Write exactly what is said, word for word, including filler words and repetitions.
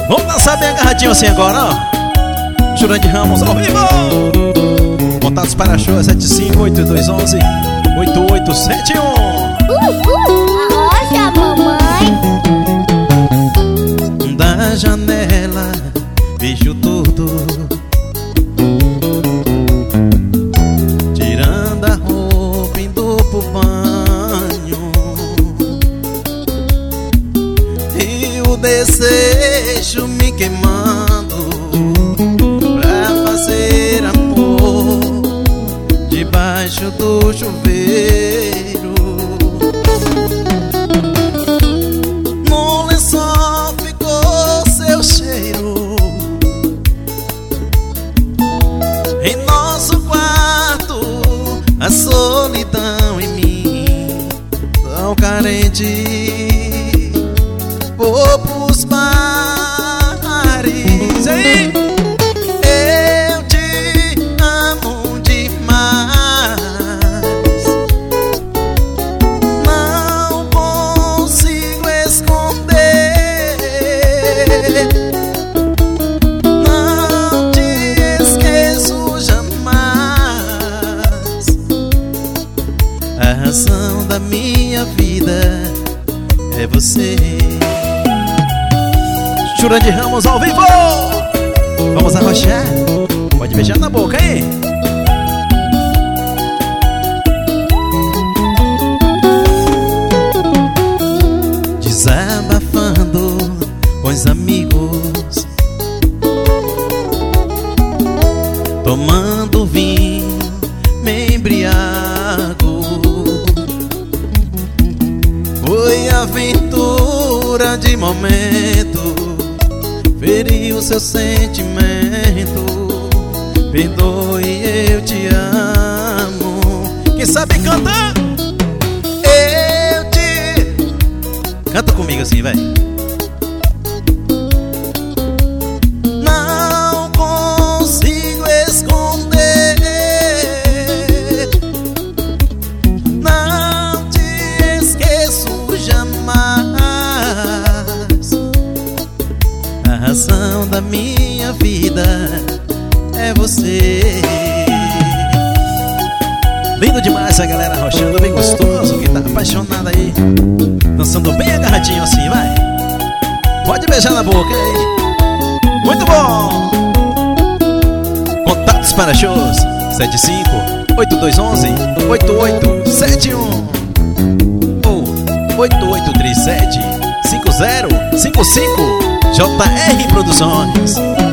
Vamos dançar bem agarradinho assim agora, ó. Jurandir Ramos ao vivo. Contatos para show sete cinco oito dois um um oito oito sete um. Arrocha, mamãe. Da janela vejo tudo, tirando a roupa, indo pro banho, e o desejo me queimando pra fazer amor debaixo do chuveiro. No lençol ficou seu cheiro, em nosso quarto a solidão em mim, tão carente, vou pros mares, hein? Eu te amo demais, não consigo esconder, não te esqueço jamais. A razão da minha vida é você. Jurandir Ramos ao vivo. Vamos arrochar. Pode beijar na boca, hein? Desabafando com os amigos, tomando vinho, me embriago. Foi aventura de momento, feriu seu sentimento. Perdoe, eu te amo. Quem sabe cantar? Eu te... Canta comigo assim, vai. Não consigo esconder, não te esqueço jamais. A razão da minha vida é você. Lindo demais a galera arrochando, bem gostoso. Quem tá apaixonado aí, dançando bem agarradinho assim, vai. Pode beijar na boca aí. Muito bom. Contatos para shows sete cinco oito dois um um oito oito sete um ou oito oito três sete cinco zero cinco cinco. J R Produções.